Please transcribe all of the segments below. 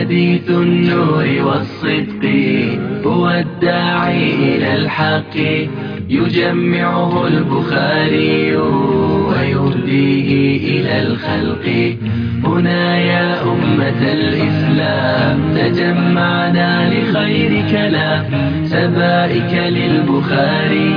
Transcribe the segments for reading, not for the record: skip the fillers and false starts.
حديث النور والصدق هو الداعي إلى الحق يجمعه البخاري ويهديه إلى الخلق. هنا يا أمة الإسلام تجمعنا لخير كلام سبائك للبخاري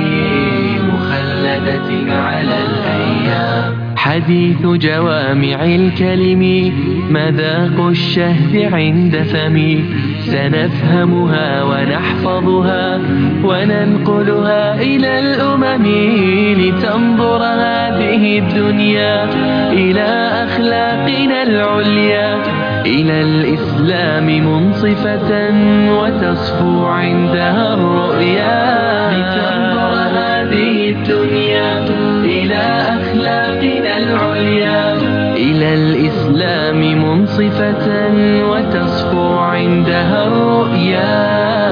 مخلدة على الأيام. حديث جوامع الكلم مذاق الشهد عند فمي سنفهمها ونحفظها وننقلها إلى الأمم لتنظر هذه الدنيا إلى أخلاقنا العليا إلى الإسلام منصفة وتصفو عندها الرؤيا. لتنظر هذه الدنيا إلى أخلاقنا العليا إلى الإسلام منصفة وتصفو عندها الرؤيا.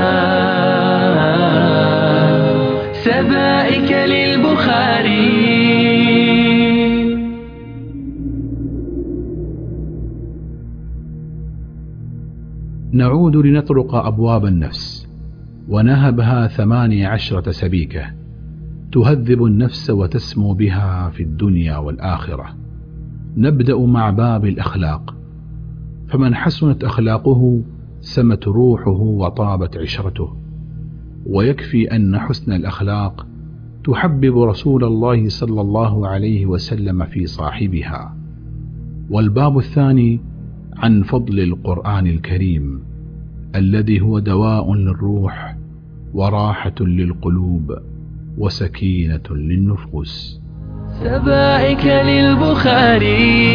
سبائك للبخاري. نعود لنطرق أبواب النفس ونهبها 18 سبيكة تهذب النفس وتسمو بها في الدنيا والآخرة. نبدأ مع باب الأخلاق، فمن حسنت أخلاقه سمت روحه وطابت عشرته، ويكفي أن حسن الأخلاق تحبب رسول الله صلى الله عليه وسلم في صاحبها. والباب الثاني عن فضل القرآن الكريم الذي هو دواء للروح وراحة للقلوب وسكينة للنفوس. سبائك للبخاري.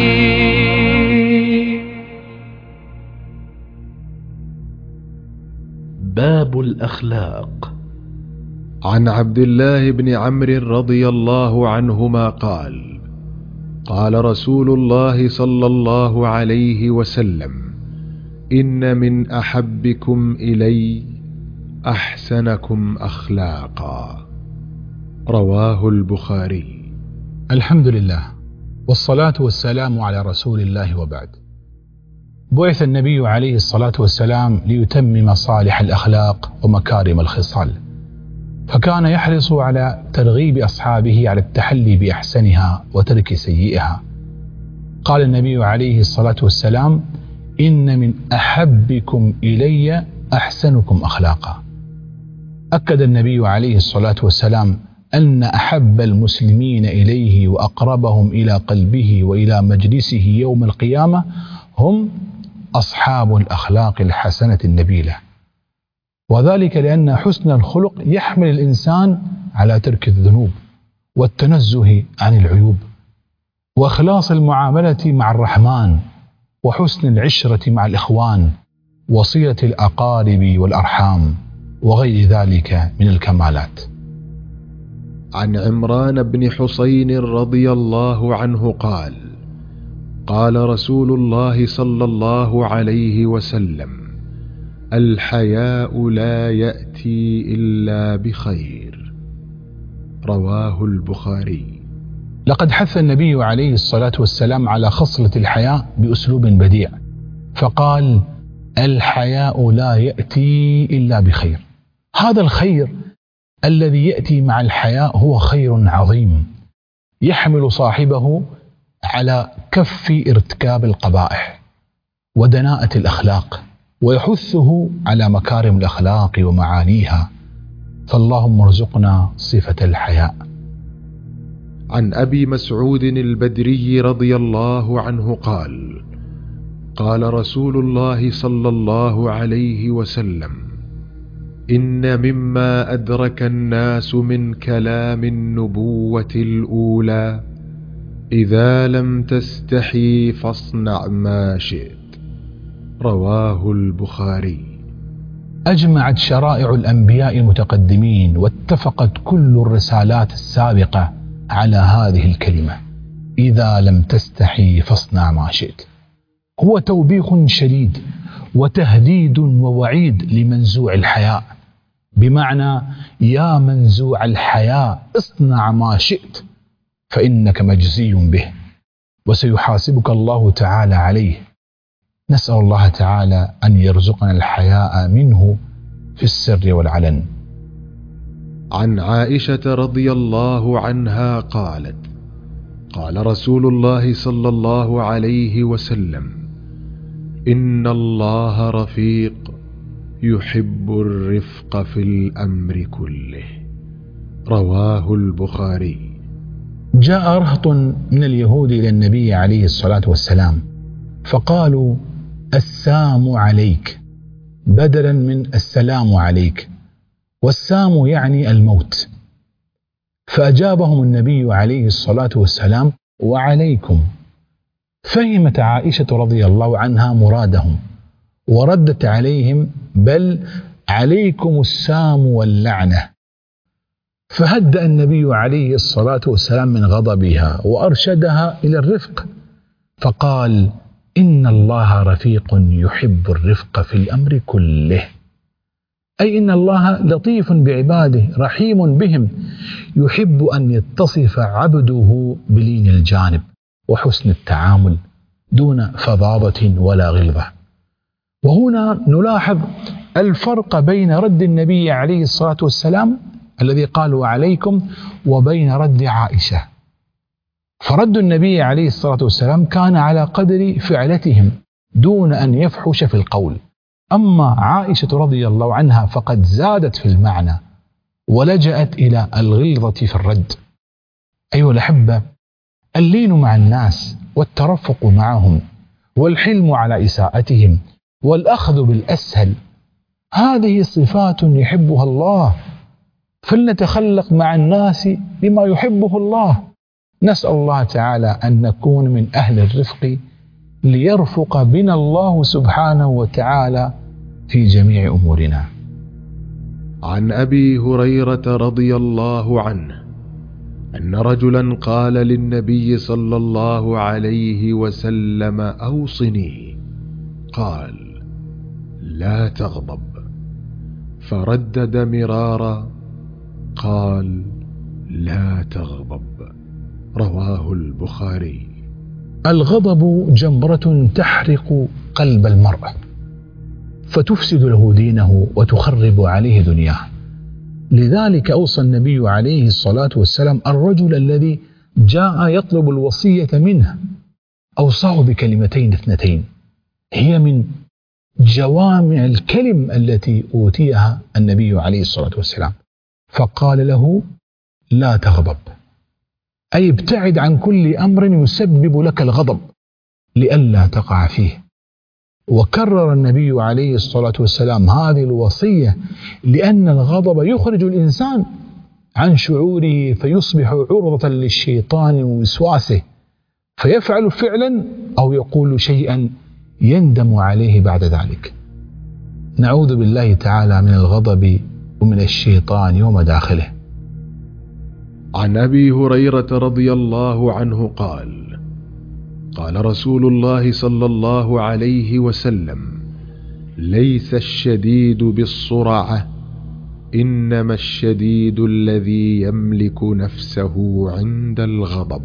باب الأخلاق. عن عبد الله بن عمرو رضي الله عنهما قال: قال رسول الله صلى الله عليه وسلم: إن من أحبكم إلي أحسنكم أخلاقا. رواه البخاري. الحمد لله والصلاة والسلام على رسول الله، وبعد. بعث النبي عليه الصلاة والسلام ليتمم صالح الأخلاق ومكارم الخصال، فكان يحرص على ترغيب أصحابه على التحلي بأحسنها وترك سيئها. قال النبي عليه الصلاة والسلام: إن من أحبكم إلي أحسنكم أخلاقا. أكد النبي عليه الصلاة والسلام أن أحب المسلمين إليه وأقربهم إلى قلبه وإلى مجلسه يوم القيامة هم أصحاب الأخلاق الحسنة النبيلة، وذلك لأن حسن الخلق يحمل الإنسان على ترك الذنوب والتنزه عن العيوب وإخلاص المعاملة مع الرحمن وحسن العشرة مع الإخوان وصلة الأقارب والأرحام وغير ذلك من الكمالات. عن عمران بن حسين رضي الله عنه قال: قال رسول الله صلى الله عليه وسلم: الحياء لا يأتي إلا بخير. رواه البخاري. لقد حث النبي عليه الصلاة والسلام على خصلة الحياء بأسلوب بديع، فقال: الحياء لا يأتي إلا بخير. هذا الخير الذي يأتي مع الحياء هو خير عظيم يحمل صاحبه على كف ارتكاب القبائح ودناءة الأخلاق، ويحثه على مكارم الأخلاق ومعانيها. فاللهم ارزقنا صفة الحياء. عن أبي مسعود البدري رضي الله عنه قال: قال رسول الله صلى الله عليه وسلم: إن مما أدرك الناس من كلام النبوة الأولى: إذا لم تستحي فاصنع ما شئت. رواه البخاري. أجمعت شرائع الأنبياء المتقدمين واتفقت كل الرسالات السابقة على هذه الكلمة: إذا لم تستحي فاصنع ما شئت. هو توبيخ شديد وتهديد ووعيد لمنزوع الحياء، بمعنى: يا منزوع الحياء اصنع ما شئت فإنك مجزي به وسيحاسبك الله تعالى عليه. نسأل الله تعالى أن يرزقنا الحياء منه في السر والعلن. عن عائشة رضي الله عنها قالت: قال رسول الله صلى الله عليه وسلم: إن الله رفيق يحب الرفق في الأمر كله. رواه البخاري. جاء رهط من اليهود إلى النبي عليه الصلاة والسلام فقالوا: السام عليك، بدلا من السلام عليك، والسام يعني الموت. فأجابهم النبي عليه الصلاة والسلام: وعليكم. فهمت عائشة رضي الله عنها مرادهم وردت عليهم: بل عليكم السام واللعنة. فهدأ النبي عليه الصلاة والسلام من غضبها وأرشدها إلى الرفق، فقال: إن الله رفيق يحب الرفق في الأمر كله، أي إن الله لطيف بعباده رحيم بهم، يحب أن يتصف عبده بلين الجانب وحسن التعامل دون فظاظة ولا غلظة. وهنا نلاحظ الفرق بين رد النبي عليه الصلاة والسلام الذي قال وعليكم وبين رد عائشة. فرد النبي عليه الصلاة والسلام كان على قدر فعلتهم دون أن يفحش في القول، أما عائشة رضي الله عنها فقد زادت في المعنى ولجأت إلى الغلظة في الرد. أيها الأحبة، اللين مع الناس والترفق معهم والحلم على إساءتهم والأخذ بالأسهل، هذه صفات يحبها الله، فلنتخلق مع الناس بما يحبه الله. نسأل الله تعالى أن نكون من أهل الرفق ليرفق بنا الله سبحانه وتعالى في جميع أمورنا. عن أبي هريرة رضي الله عنه أن رجلا قال للنبي صلى الله عليه وسلم: أوصني. قال: لا تغضب. فردد مرارا قال: لا تغضب. رواه البخاري. الغضب جمرة تحرق قلب المرء فتفسد له دينه وتخرب عليه دنياه. لذلك أوصى النبي عليه الصلاة والسلام الرجل الذي جاء يطلب الوصية منه، أوصاه بكلمتين اثنتين هي من جوامع الكلم التي أوتيها النبي عليه الصلاة والسلام، فقال له: لا تغضب، أي ابتعد عن كل أمر يسبب لك الغضب لئلا تقع فيه. وكرر النبي عليه الصلاة والسلام هذه الوصية لأن الغضب يخرج الإنسان عن شعوره فيصبح عرضة للشيطان ووسواسه، فيفعل فعلا أو يقول شيئا يندم عليه بعد ذلك. نعوذ بالله تعالى من الغضب ومن الشيطان ومداخله. عن أبي هريرة رضي الله عنه قال: قال رسول الله صلى الله عليه وسلم: ليس الشديد بالصرعة، إنما الشديد الذي يملك نفسه عند الغضب.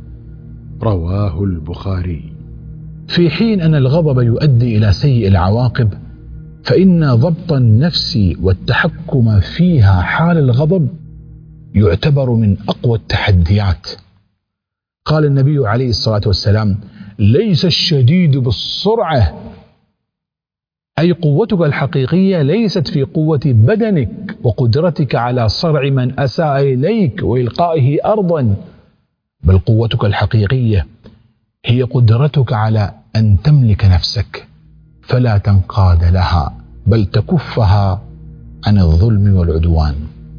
رواه البخاري. في حين أن الغضب يؤدي إلى سيء العواقب، فإن ضبط النفس والتحكم فيها حال الغضب يعتبر من أقوى التحديات. قال النبي عليه الصلاة والسلام: ليس الشديد بالسرعة، أي قوتك الحقيقية ليست في قوة بدنك وقدرتك على صرع من أساء إليك وإلقائه أرضا، بل قوتك الحقيقية هي قدرتك على أن تملك نفسك فلا تنقاد لها، بل تكفها عن الظلم والعدوان.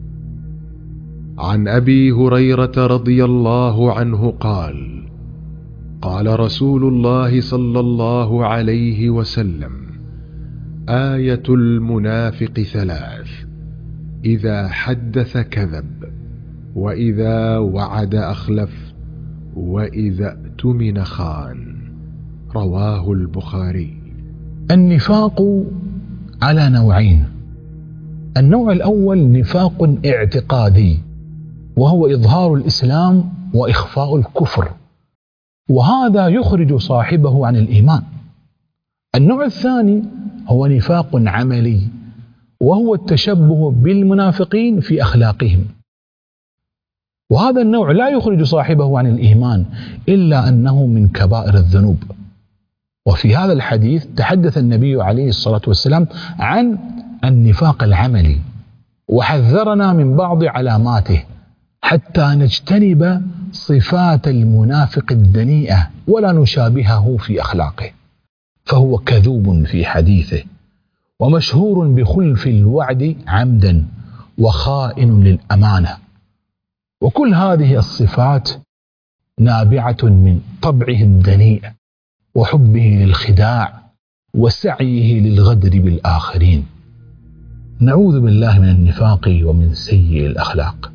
عن أبي هريرة رضي الله عنه قال: قال رسول الله صلى الله عليه وسلم: آية المنافق ثلاث: إذا حدث كذب، وإذا وعد أخلف، وإذا اؤتمن خان. رواه البخاري. النفاق على نوعين: النوع الأول نفاق اعتقادي، وهو إظهار الإسلام وإخفاء الكفر، وهذا يخرج صاحبه عن الإيمان. النوع الثاني هو نفاق عملي، وهو التشبه بالمنافقين في أخلاقهم، وهذا النوع لا يخرج صاحبه عن الإيمان إلا أنه من كبائر الذنوب. وفي هذا الحديث تحدث النبي عليه الصلاة والسلام عن النفاق العملي، وحذرنا من بعض علاماته حتى نجتنب صفات المنافق الدنيئة ولا نشابهه في أخلاقه، فهو كذوب في حديثه، ومشهور بخلف الوعد عمدا، وخائن للأمانة. وكل هذه الصفات نابعة من طبعه الدنيء وحبه للخداع وسعيه للغدر بالآخرين. نعوذ بالله من النفاق ومن سيء الأخلاق.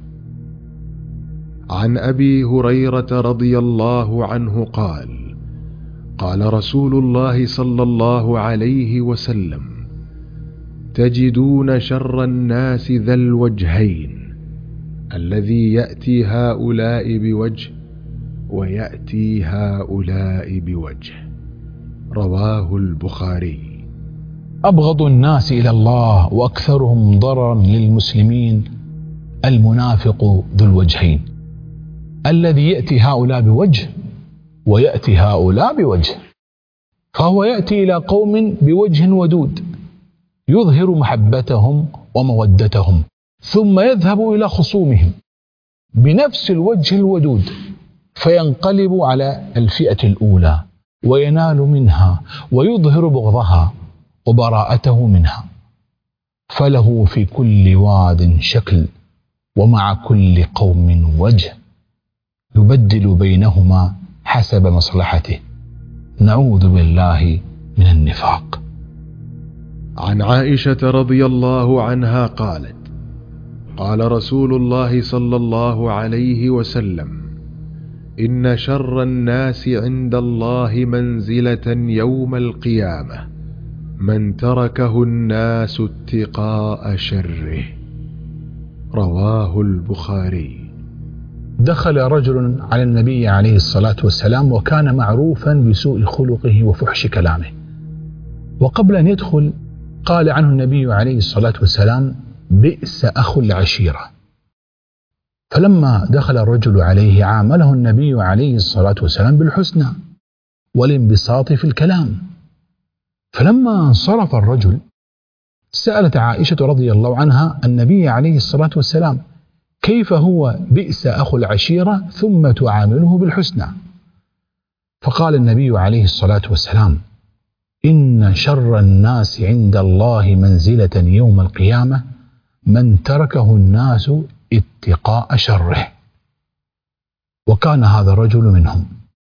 عن أبي هريرة رضي الله عنه قال: قال رسول الله صلى الله عليه وسلم: تجدون شر الناس ذا الوجهين، الذي يأتي هؤلاء بوجه ويأتي هؤلاء بوجه. رواه البخاري. أبغض الناس إلى الله وأكثرهم ضررا للمسلمين المنافق ذو الوجهين، الذي يأتي هؤلاء بوجه ويأتي هؤلاء بوجه. فهو يأتي إلى قوم بوجه ودود يظهر محبتهم ومودتهم، ثم يذهب إلى خصومهم بنفس الوجه الودود فينقلب على الفئة الأولى وينال منها ويظهر بغضها وبراءته منها. فله في كل واد شكل، ومع كل قوم وجه، يبدل بينهما حسب مصلحته. نعوذ بالله من النفاق. عن عائشة رضي الله عنها قالت: قال رسول الله صلى الله عليه وسلم: إن شر الناس عند الله منزلة يوم القيامة من تركه الناس اتقاء شره. رواه البخاري. دخل رجل على النبي عليه الصلاة والسلام، وكان معروفا بسوء خلقه وفحش كلامه، وقبل أن يدخل قال عنه النبي عليه الصلاة والسلام: بئس أخو العشيرة. فلما دخل الرجل عليه عامله النبي عليه الصلاة والسلام بالحسنى والانبساط في الكلام. فلما انصرف الرجل سألت عائشة رضي الله عنها النبي عليه الصلاة والسلام: كيف هو بئس أخو العشيرة ثم تعامله بالحسنى؟ فقال النبي عليه الصلاة والسلام: إن شر الناس عند الله منزلة يوم القيامة من تركه الناس اتقاء شره. وكان هذا الرجل منهم،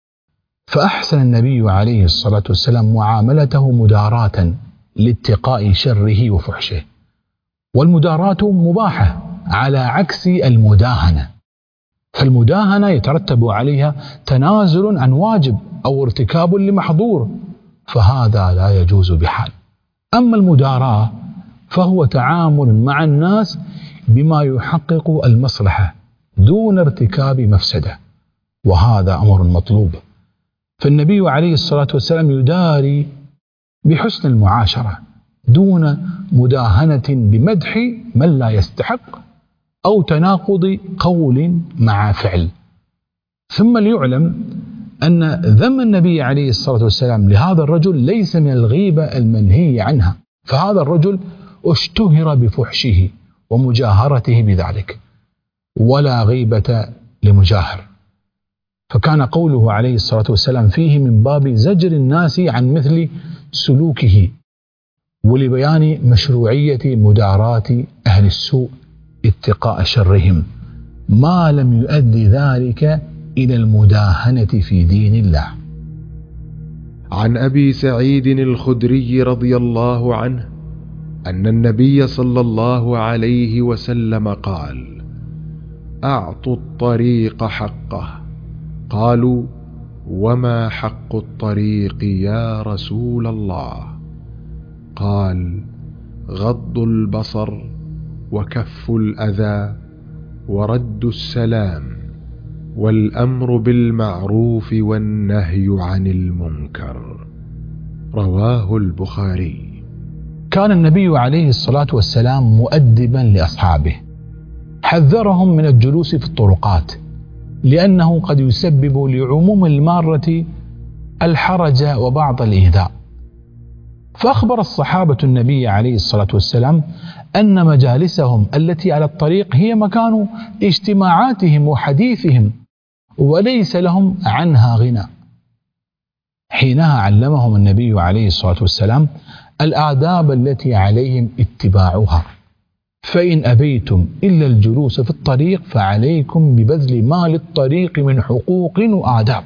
فأحسن النبي عليه الصلاة والسلام معاملته مداراة لاتقاء شره وفحشه. والمداراة مباحة على عكس المداهنة، فالمداهنة يترتب عليها تنازل عن واجب أو ارتكاب لمحظور، فهذا لا يجوز بحال. أما المداراة فهو تعامل مع الناس بما يحقق المصلحة دون ارتكاب مفسدة، وهذا أمر مطلوب. فالنبي عليه الصلاة والسلام يداري بحسن المعاشرة دون مداهنة بمدح من لا يستحق أو تناقض قول مع فعل. ثم ليعلم أن ذم النبي عليه الصلاة والسلام لهذا الرجل ليس من الغيبة المنهي عنها، فهذا الرجل اشتهر بفحشه ومجاهرته بذلك، ولا غيبة لمجاهر. فكان قوله عليه الصلاة والسلام فيه من باب زجر الناس عن مثل سلوكه، ولبيان مشروعية مداراة أهل السوء اتقاء شرهم، ما لم يؤدي ذلك إلى المداهنة في دين الله. عن أبي سعيد الخدري رضي الله عنه أن النبي صلى الله عليه وسلم قال: أعطوا الطريق حقه. قالوا: وما حق الطريق يا رسول الله؟ قال: غض البصر، وكف الأذى، ورد السلام، والأمر بالمعروف والنهي عن المنكر. رواه البخاري. كان النبي عليه الصلاة والسلام مؤدبا لأصحابه، حذرهم من الجلوس في الطرقات لأنه قد يسبب لعموم المارة الحرج وبعض الإيذاء. فأخبر الصحابة النبي عليه الصلاة والسلام أن مجالسهم التي على الطريق هي مكان اجتماعاتهم وحديثهم وليس لهم عنها غنى. حينها علمهم النبي عليه الصلاة والسلام الآداب التي عليهم اتباعها، فإن أبيتم إلا الجلوس في الطريق فعليكم ببذل ما للطريق من حقوق وآداب.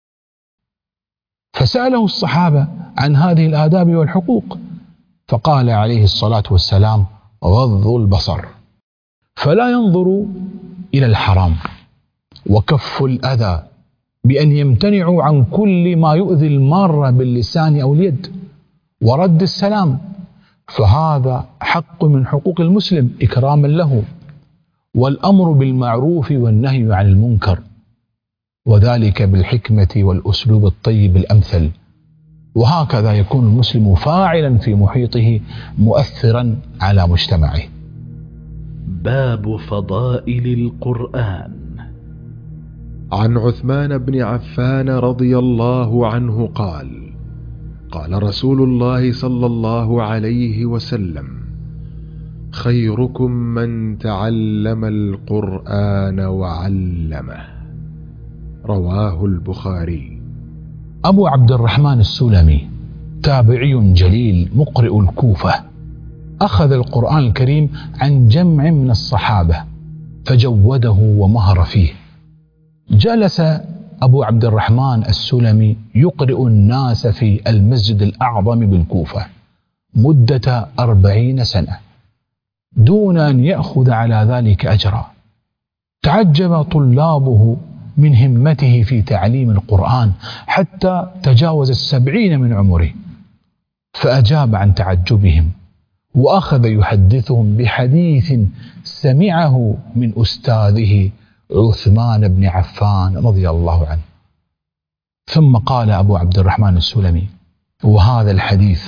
فسأله الصحابة عن هذه الآداب والحقوق، فقال عليه الصلاة والسلام: غض البصر، فلا ينظر إلى الحرام، وكف الأذى بأن يمتنعوا عن كل ما يؤذي المار باللسان أو اليد، ورد السلام، فهذا حق من حقوق المسلم إكراما له، والأمر بالمعروف والنهي عن المنكر، وذلك بالحكمة والأسلوب الطيب الأمثل. وهكذا يكون المسلم فاعلا في محيطه مؤثرا على مجتمعه. باب فضائل القرآن. عن عثمان بن عفان رضي الله عنه قال: قال رسول الله صلى الله عليه وسلم: خيركم من تعلم القرآن وعلمه. رواه البخاري. أبو عبد الرحمن السلمي تابعي جليل مقرئ الكوفة، أخذ القرآن الكريم عن جمع من الصحابة فجوده ومهر فيه. جلس أبو عبد الرحمن السلمي يقرئ الناس في المسجد الأعظم بالكوفة مدة 40 سنة دون أن يأخذ على ذلك أجرا. تعجب طلابه من همته في تعليم القرآن حتى تجاوز 70 من عمره، فأجاب عن تعجبهم وأخذ يحدثهم بحديث سمعه من أستاذه عثمان بن عفان رضي الله عنه. ثم قال أبو عبد الرحمن السلمي: وهذا الحديث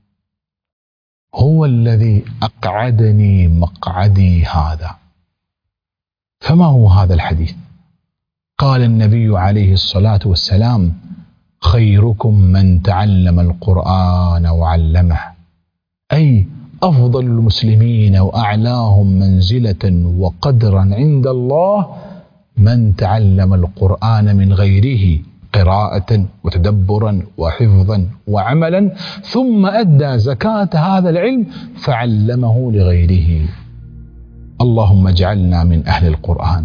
هو الذي أقعدني مقعدي هذا. فما هو هذا الحديث؟ قال النبي عليه الصلاة والسلام: خيركم من تعلم القرآن وعلمه، أي أفضل المسلمين وأعلاهم منزلة وقدرا عند الله من تعلم القرآن من غيره قراءة وتدبرا وحفظا وعملا، ثم أدى زكاة هذا العلم فعلمه لغيره. اللهم اجعلنا من أهل القرآن.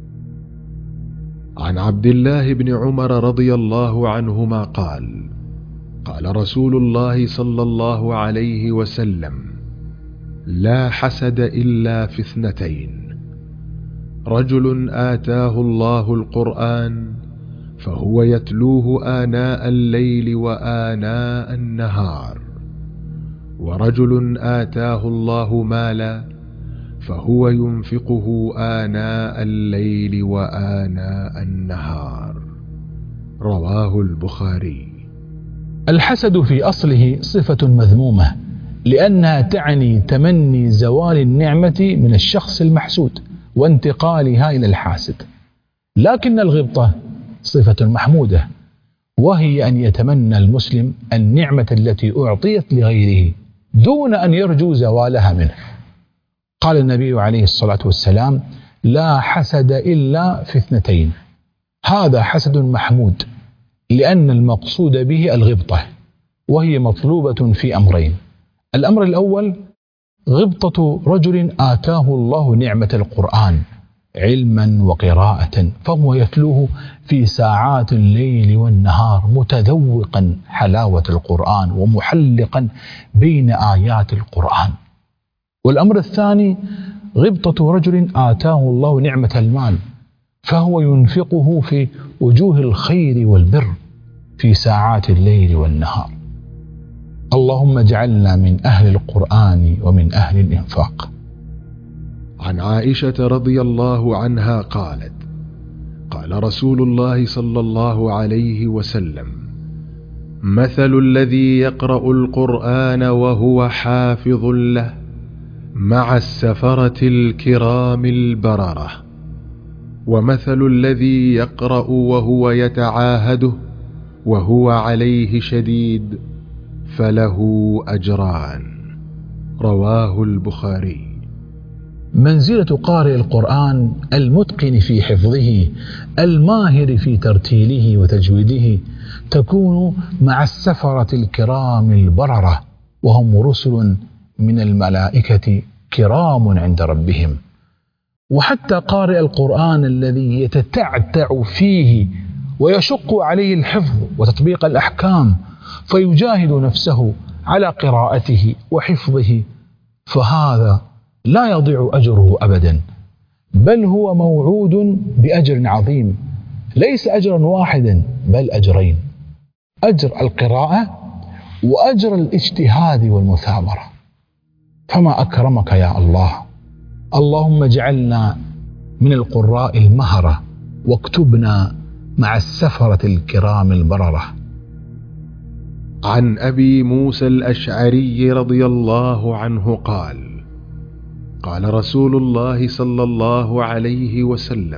عن عبد الله بن عمر رضي الله عنهما قال: قال رسول الله صلى الله عليه وسلم: لا حسد إلا في 2: رجل آتاه الله القرآن فهو يتلوه آناء الليل وآناء النهار، ورجل آتاه الله مالا فهو ينفقه آناء الليل وآناء النهار. رواه البخاري. الحسد في أصله صفة مذمومة لأنها تعني تمني زوال النعمة من الشخص المحسود وانتقالها إلى الحاسد، لكن الغبطة صفة محمودة، وهي أن يتمنى المسلم النعمة التي أعطيت لغيره دون أن يرجو زوالها منه. قال النبي عليه الصلاة والسلام: لا حسد إلا في 2. هذا حسد محمود لأن المقصود به الغبطة، وهي مطلوبة في أمرين: الأمر الأول غبطة رجل آتاه الله نعمة القرآن علما وقراءة فهو يتلوه في ساعات الليل والنهار متذوقا حلاوة القرآن ومحلقا بين آيات القرآن. والأمر الثاني غبطة رجل آتاه الله نعمة المال فهو ينفقه في وجوه الخير والبر في ساعات الليل والنهار. اللهم اجعلنا من أهل القرآن ومن أهل الإنفاق. عن عائشة رضي الله عنها قالت: قال رسول الله صلى الله عليه وسلم: مثل الذي يقرأ القرآن وهو حافظ له مع السفرة الكرام البررة، ومثل الذي يقرأ وهو يتعاهده وهو عليه شديد فله أجران. رواه البخاري. منزلة قارئ القرآن المتقن في حفظه الماهر في ترتيله وتجويده تكون مع السفرة الكرام البررة، وهم رسل من الملائكة كرام عند ربهم. وحتى قارئ القرآن الذي يتتعتع فيه ويشق عليه الحفظ وتطبيق الأحكام فيجاهد نفسه على قراءته وحفظه، فهذا لا يضيع أجره أبدا، بل هو موعود بأجر عظيم، ليس أجرا واحدا بل أجرين: أجر القراءة وأجر الاجتهاد والمثابرة. فما أكرمك يا الله. اللهم اجعلنا من القراء المهرة واكتبنا مع السفرة الكرام البررة. عن أبي موسى الأشعري رضي الله عنه قال: قال رسول الله صلى الله عليه وسلم: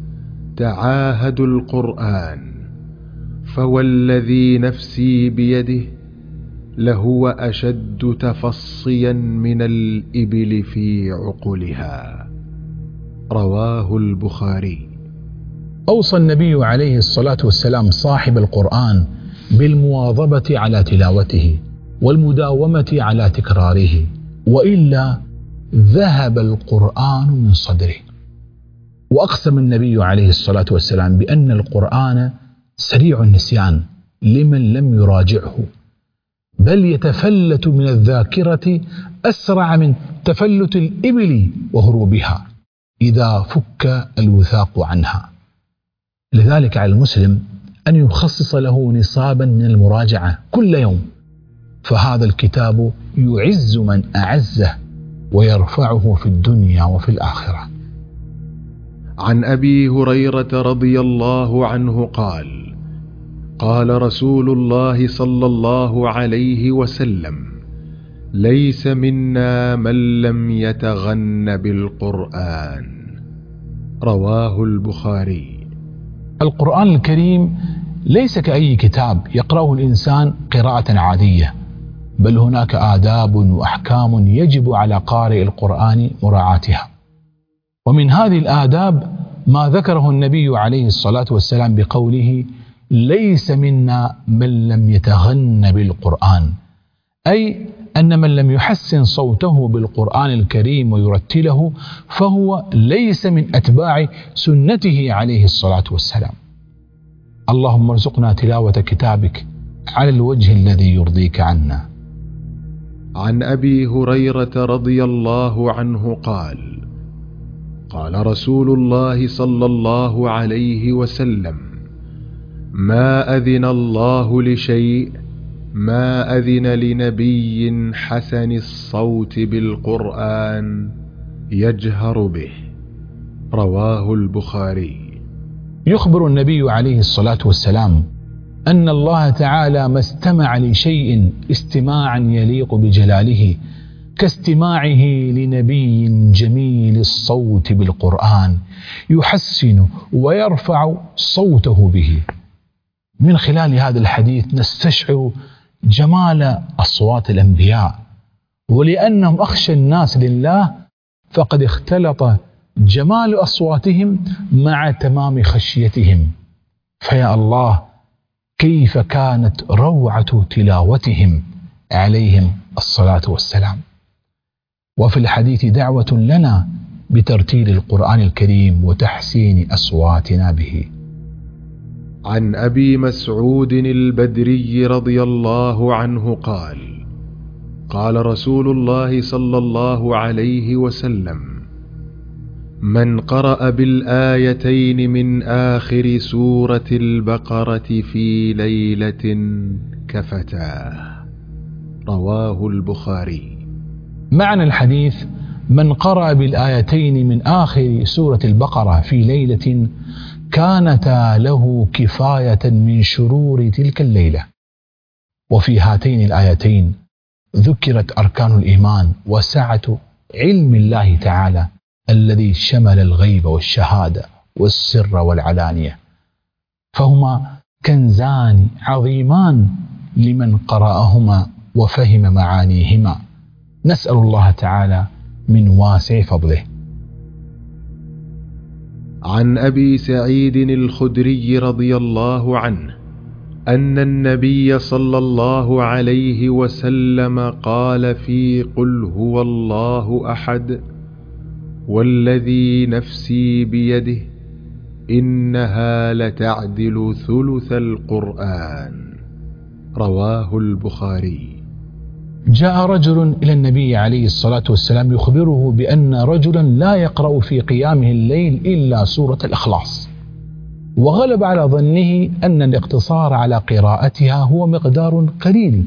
تعاهدوا القرآن، فوالذي نفسي بيده لهو أشد تفصيا من الإبل في عقلها. رواه البخاري. أوصى النبي عليه الصلاة والسلام صاحب القرآن بالمواظبة على تلاوته والمداومة على تكراره، وإلا ذهب القرآن من صدره. وأقسم النبي عليه الصلاة والسلام بأن القرآن سريع النسيان لمن لم يراجعه، بل يتفلت من الذاكرة أسرع من تفلت الإبل وهروبها إذا فك الوثاق عنها. لذلك على المسلم أن يخصص له نصابا من المراجعة كل يوم، فهذا الكتاب يعز من أعزه ويرفعه في الدنيا وفي الآخرة. عن أبي هريرة رضي الله عنه قال: قال رسول الله صلى الله عليه وسلم: ليس منا من لم يتغن بالقرآن. رواه البخاري. القرآن الكريم ليس كأي كتاب يقرأه الإنسان قراءة عادية، بل هناك آداب وأحكام يجب على قارئ القرآن مراعاتها. ومن هذه الآداب ما ذكره النبي عليه الصلاة والسلام بقوله: ليس منا من لم يتغن بالقرآن، أي أن من لم يحسن صوته بالقرآن الكريم ويرتله فهو ليس من أتباع سنته عليه الصلاة والسلام. اللهم ارزقنا تلاوة كتابك على الوجه الذي يرضيك عنا. عن أبي هريرة رضي الله عنه قال: قال رسول الله صلى الله عليه وسلم: ما أذن الله لشيء ما أذن لنبي حسن الصوت بالقرآن يجهر به. رواه البخاري. يخبر النبي عليه الصلاة والسلام أن الله تعالى ما استمع لشيء استماعا يليق بجلاله كاستماعه لنبي جميل الصوت بالقرآن يحسن ويرفع صوته به. من خلال هذا الحديث نستشعر جمال أصوات الأنبياء، ولأنهم أخشى الناس لله فقد اختلط جمال أصواتهم مع تمام خشيتهم. فيا الله كيف كانت روعة تلاوتهم عليهم الصلاة والسلام. وفي الحديث دعوة لنا بترتيل القرآن الكريم وتحسين أصواتنا به. عن أبي مسعود البدري رضي الله عنه قال: قال رسول الله صلى الله عليه وسلم: من قرأ بالآيتين من آخر سورة البقرة في ليلة كفتاه. رواه البخاري. معنى الحديث: من قرأ بالآيتين من آخر سورة البقرة في ليلة كانتا له كفاية من شرور تلك الليلة. وفي هاتين الآيتين ذكرت أركان الإيمان وسعة علم الله تعالى الذي شمل الغيب والشهادة والسر والعلانية، فهما كنزان عظيمان لمن قرأهما وفهم معانيهما. نسأل الله تعالى من واسع فضله. عن أبي سعيد الخدري رضي الله عنه أن النبي صلى الله عليه وسلم قال في قل هو الله أحد: والذي نفسي بيده إنها لتعدل ثلث القرآن. رواه البخاري. جاء رجل إلى النبي عليه الصلاة والسلام يخبره بأن رجلا لا يقرأ في قيامه الليل إلا سورة الإخلاص، وغلب على ظنه أن الاقتصار على قراءتها هو مقدار قليل،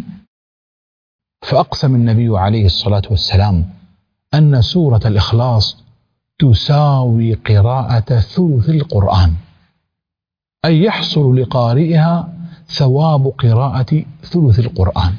فأقسم النبي عليه الصلاة والسلام أن سورة الإخلاص تساوي قراءة ثلث القرآن، أي يحصل لقارئها ثواب قراءة ثلث القرآن.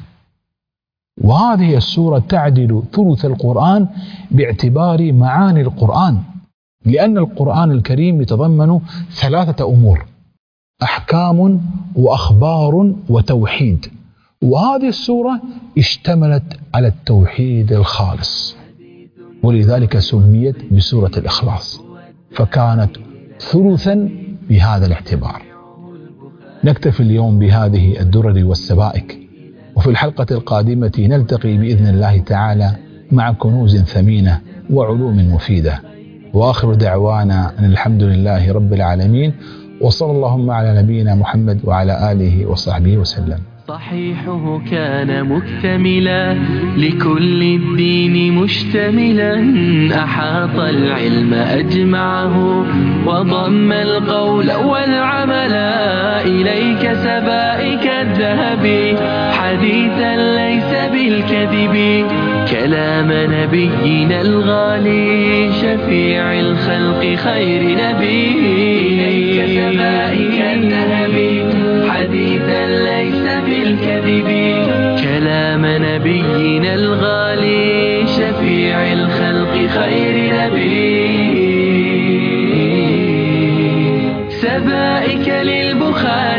وهذه السورة تعدل ثلث القرآن باعتبار معاني القرآن، لأن القرآن الكريم يتضمن 3 أمور: أحكام وأخبار وتوحيد، وهذه السورة اشتملت على التوحيد الخالص، ولذلك سميت بسورة الإخلاص، فكانت ثلثا بهذا الاعتبار. نكتفي اليوم بهذه الدرر والسبائك، وفي الحلقة القادمة نلتقي بإذن الله تعالى مع كنوز ثمينة وعلوم مفيدة. وآخر دعوانا أن الحمد لله رب العالمين، وصلى اللهم على نبينا محمد وعلى آله وصحبه وسلم. صحيحه كان مكتملا لكل الدين مشتملا، أحاط العلم أجمعه وضم القول والعمل. إليك سبائك الذهب حديثا ليس بالكذب، كلام نبينا الغالي شفيع الخلق خير نبي. إليك سبائك الذهب حديثا ليس بالكذب، كلام نبينا الغالي شفيع الخلق خير نبي. سبائك للبخاري